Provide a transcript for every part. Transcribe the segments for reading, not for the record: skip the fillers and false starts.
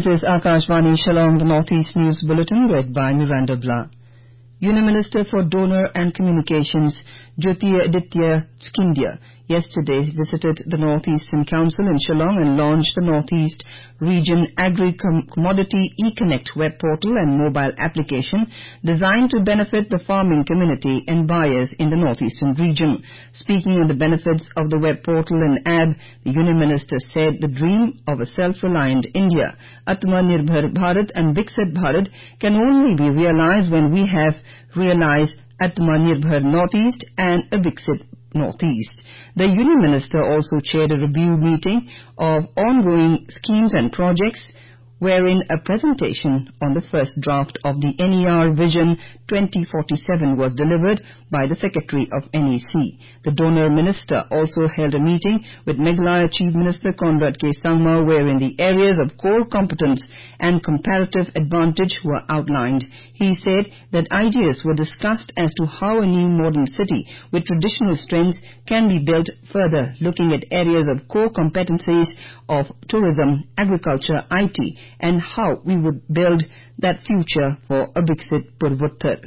This is Akashvani Shillong, the Northeast News Bulletin, read by Miranda Blah. Union Minister for Donor and Communications, Jyotiraditya Scindia, yesterday visited the Northeastern Council in Shillong and launched the Northeast Region Agri-Commodity eConnect web portal and mobile application designed to benefit the farming community and buyers in the Northeastern region. Speaking on the benefits of the web portal and app, the Union Minister said the dream of a self-reliant India, Atmanirbhar Bharat and Viksit Bharat, can only be realized when we have realized Atmanirbhar Northeast and a Viksit Northeast. The Union Minister also chaired a review meeting of ongoing schemes and projects, wherein a presentation on the first draft of the NER Vision 2047 was delivered by the Secretary of NEC. The Donor Minister also held a meeting with Meghalaya Chief Minister Conrad K. Sangma, wherein the areas of core competence and comparative advantage were outlined. He said that ideas were discussed as to how a new modern city with traditional strengths can be built further, looking at areas of core competencies of tourism, agriculture, IT, and how we would build that future for a Viksit Purvottar.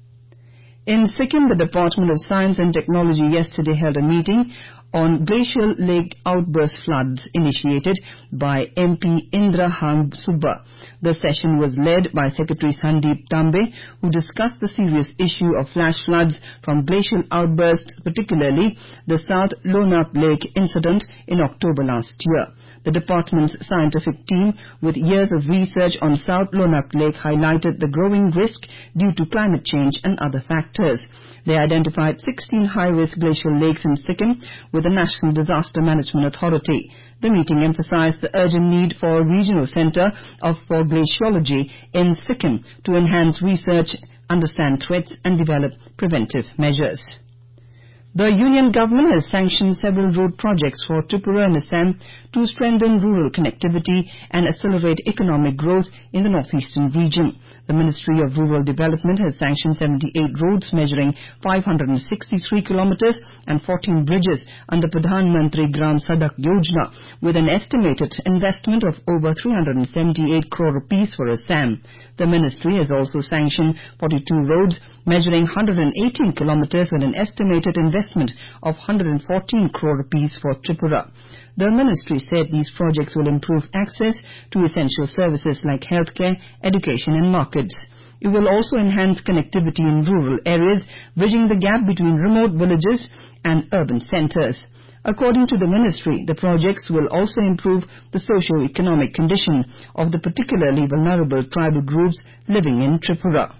In Sikkim, the Department of Science and Technology yesterday held a meeting on glacial lake outburst floods initiated by MP Indra Hang Subba. The session was led by Secretary Sandeep Tambe, who discussed the serious issue of flash floods from glacial outbursts, particularly the South Lonap Lake incident in October last year. The department's scientific team, with years of research on South Lonap Lake, highlighted the growing risk due to climate change and other factors. They identified 16 high-risk glacial lakes in Sikkim with the National Disaster Management Authority. The meeting emphasized the urgent need for a regional center for glaciology in Sikkim to enhance research, understand threats, and develop preventive measures. The Union Government has sanctioned several road projects for Tripura and Assam to strengthen rural connectivity and accelerate economic growth in the northeastern region. The Ministry of Rural Development has sanctioned 78 roads measuring 563 kilometers and 14 bridges under Pradhan Mantri Gram Sadak Yojana, with an estimated investment of over 378 crore rupees for Assam. The ministry has also sanctioned 42 roads measuring 118 kilometers with an estimated investment of 114 crore rupees for Tripura. The ministry said these projects will improve access to essential services like healthcare, education and markets. It will also enhance connectivity in rural areas, bridging the gap between remote villages and urban centers. According to the ministry, the projects will also improve the socio-economic condition of the particularly vulnerable tribal groups living in Tripura.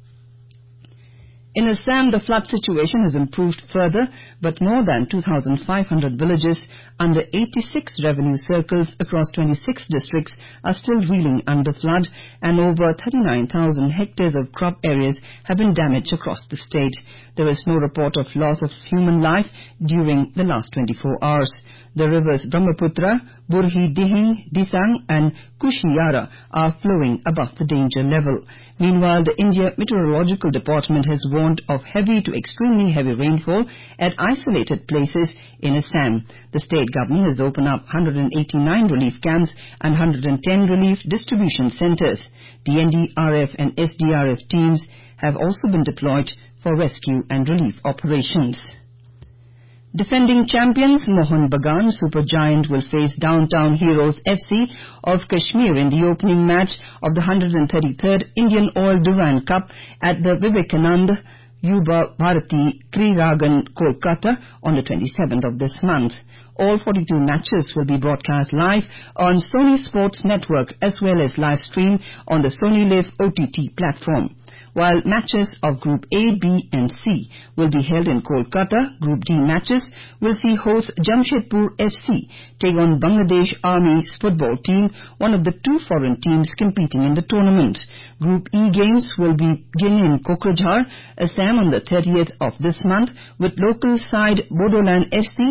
In Assam, the flood situation has improved further, but more than 2,500 villages under 86 revenue circles across 26 districts are still reeling under flood, and over 39,000 hectares of crop areas have been damaged across the state. There is no report of loss of human life during the last 24 hours. The rivers Brahmaputra, Burhi, Dihing, Disang and Kushiyara are flowing above the danger level. Meanwhile, the India Meteorological Department has warned of heavy to extremely heavy rainfall at isolated places in Assam. The state government has opened up 189 relief camps and 110 relief distribution centers. The NDRF and SDRF teams have also been deployed for rescue and relief operations. Defending champions Mohun Bagan Supergiant will face Downtown Heroes FC of Kashmir in the opening match of the 133rd Indian Oil Durand Cup at the Vivekanand Yuva Bharati Kriragan, Kolkata on the 27th of this month. All 42 matches will be broadcast live on Sony Sports Network as well as live stream on the Sony Live OTT platform. While matches of Group A, B and C will be held in Kolkata, Group D matches will see host Jamshedpur FC take on Bangladesh Army's football team, one of the two foreign teams competing in the tournament. Group E games will begin in Kokrajhar, Assam on the 30th of this month, with local side Bodoland FC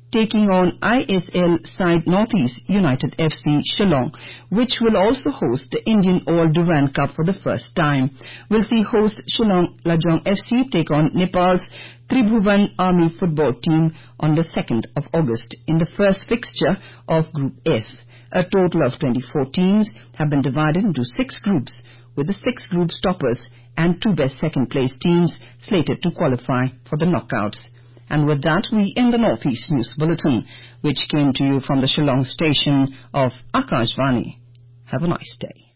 taking on ISL side Northeast United FC Shillong, which will also host the Indian All Durand Cup for the first time. We'll see host Shillong Lajong FC take on Nepal's Tribhuvan Army football team on the 2nd of August in the first fixture of Group F. A total of 24 teams have been divided into 6 groups, with the 6 group toppers and 2 best second place teams slated to qualify for the knockouts. And with that, we end the Northeast News Bulletin, which came to you from the Shillong station of Akashvani. Have a nice day.